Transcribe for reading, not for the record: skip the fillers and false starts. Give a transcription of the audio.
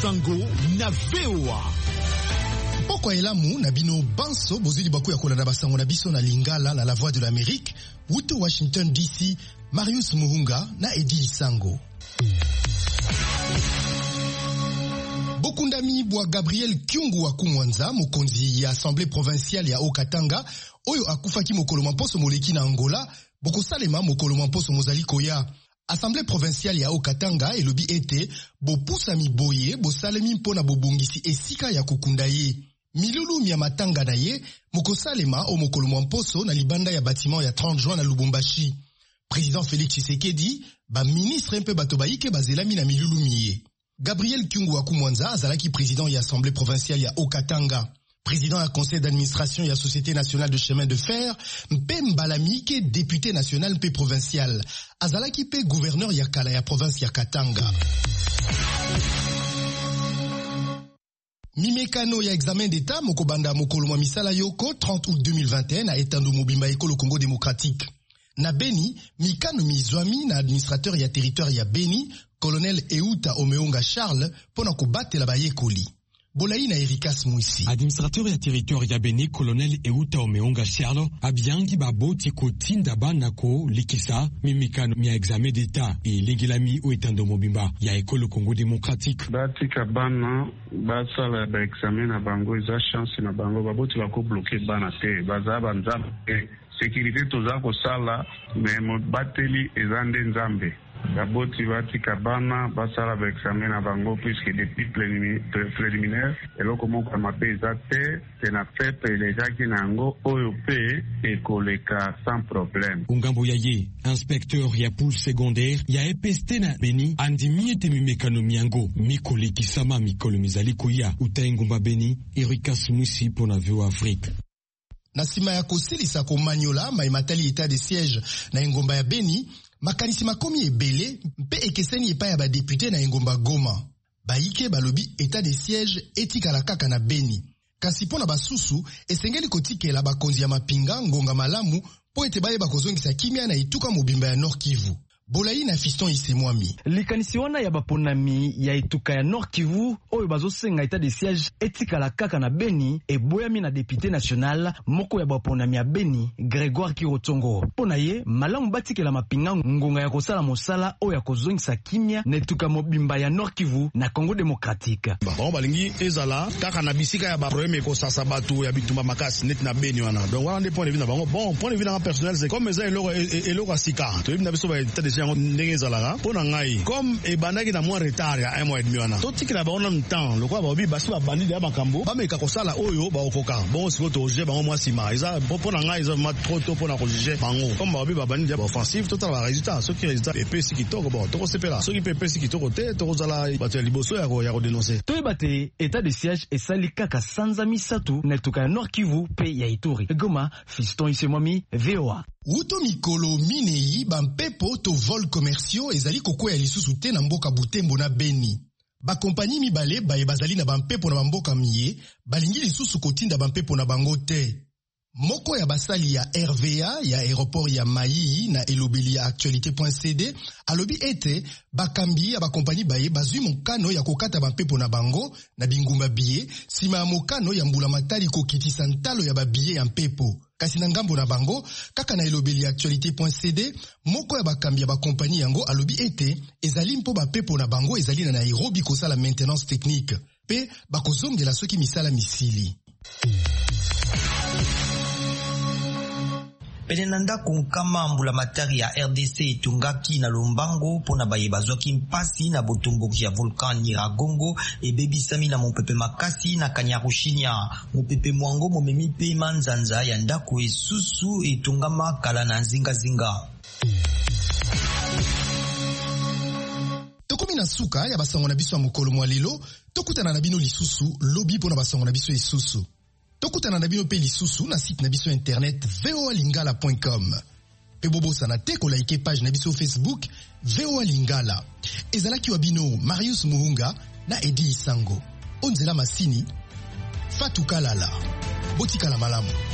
Sango na VOA. Poko elamu na bino banso bozili baku ya kolanda basango na biso na Lingala na la Voix de l'Amérique, wuto Washington DC, Marius Muhunga na Edi Sango. Bokundami bwa Gabriel Kyungu wa Kumwanza, mokonzi ya Assemblée provinciale ya Okatanga, oyo akufaki mokolo mamposo moleki na Angola, boko salema mokolo mamposo mozali koya. Assemblée provinciale ya Okatanga elobi ete bopusa miboye bosalemi mpona bobongisi esika ya kokunda ye. Milulu mia matanga na ye mokosalema o mokolo mamposo na libanda ya bâtiment ya 30 juin na Lubumbashi. Président Félix Tshisekedi ba ministre mpe bato baike bazelami na milulu miye. Gabriel Kyungu wa Kumwanza azalaki président ya Assemblée provinciale ya Okatanga. Président ya conseil d'administration ya Société nationale de chemin de fer, mpe Mbalami ke député national mpe provincial. Azalaki pe gouverneur ya kala ya province ya Katanga. Mimekano ya examen d'état mokobanda mokolo mwa misala yoko 30 août 2021 na etando mobimba ekolo Congo démocratique. Na Beni, mikano mizwami na administrateur ya territoire ya Beni, colonel Euta Omeonga Charles, pona kobatela bayekoli. Bolayi na Erikas Mwisi. Administrateur ya territoire ya Beni, colonel Euta Omeonga Charles, abiangi baboti kotinda banako likisa mimikano mia examen d'état et legilami o etando mobimba ya ekolo Congo démocratique. Batika bana basala ba examen na bango eza chance na bango baboti bako bloquer bana te bazaba nzambe. Sécurité toza ko sala mais mo bateli ezande nzambe. Baboti batika bana basala ba examen na bango puisque depuis préliminaire eloko moko mape ezate tena fete elezaki nango oyo pe ekoleka sans problème. Ungambo ya ye, inspecteur ya poule secondaire ya EPST na Beni andi miete mimekano miango mikole kisama mikolo mizali koya utaingumba Beni Erikas Mwisi pona VOA Afrique. Na sima ya kosilisa komanyola maimatali état de siège na engomba ya Beni, makanisi makomi ebele mpe ekeseni epa ya badepute na engomba Goma. Baike balobi état de siège etikala kaka na Beni. Kasi pona basusu esengeli kotikela bakonzi ya mapinga ngonga malamu po ete baye bakozongisa kimia na ituka mobimba ya Nord Kivu. Bolayi na Fiston Isemwami. Likanisi wana ya baponami ya ituka ya Nord Kivu oyo bazosenga état de siège etikala kaka na Beni eboyami na député national moko ya baponami ya Beni Grégoire Kirotongo. Pona ye malamu batikela mapinga ngonga ya kosala mosala oyo ya kozongisa kimia na ituka mobimba ya Nord Kivu na Congo démocratique. Bango balingi ezala kaka na bisika ya ba problème ekosasa batu ya bitumba makasi net na Beni wana. Donc wana des points de vue na bango. Bon, point de vue na personnel c'est comme ça eloko asika. To na biso ba état de ndenge zalaka pona ngai comme ebandaki na mois retard ya 1 mois et demi wana totikela baona temps lokwa baobi basi babandi ya makambo bameka kosala oyo baokoka bon siko toje bango mois sima eza pona ngai eza trop tôt pona kojuger bango comme baobi babandi ya offensive total ba résultat ce qui résultat epesi kitoko bon tokosepela ce qui epesi kitoko te tokozala bato ya liboso ya ko dénoncer toyebate état de siège esali kaka sanza misatu na etuka ya Nord Kivu pe ya Ituri. Goma, Fiston Isemwami, VOA. Wuto mikolo minei bampepo to vol commerciaux ezali kokoya lisusu te na mboka Butembo na Beni. Ba kompani mibale baye bazali na bampepo na bamboka miye balingi lisusu kotinda bampepo na bango te. Moko ya basali ya RVA ya aéroport ya Mayi na elobeli ya actualité.cd alobi ete bakambi ya bakompani baye bazwi mokano ya kokata bampepo na bango na bingumba biye sima ya mokano ya mbula matali kokitisa ntalo ya babiye ya mpepo. Kasi na ngambo na bango, kaka na elobeli ya actualité.cd, moko ya bakambi ya bakompani yango alobi ete ezali mpo bapepo na bango ezali na Nairobi kosala maintenance technique pe bakozongela soki misala misili. Penenanda kunkama mbula matari ya RDC etungaki na Lombango pona baye bazwaki mpasi na botomboki ya volcan Nyiragongo ebebisami na mopepe makasi na Kanyarushinya. Mopepe mwango momemi pe manzanza ya ndako esusu etungama kala na zinga. Tokomi na suka ya basango na biso ya mokolo mwalelo, tokutana na bino lisusu lobi pona basango na biso esusu. Tokutana na bino pe lisusu na site na biso internet voalingala.com. Pe bobosa na te ko like page na biso Facebook VOA Lingala. Ezalaki wa bino Marius Muhunga na Edi Sango. Onzela Masini, Fatou Kalala. Botikala malamu.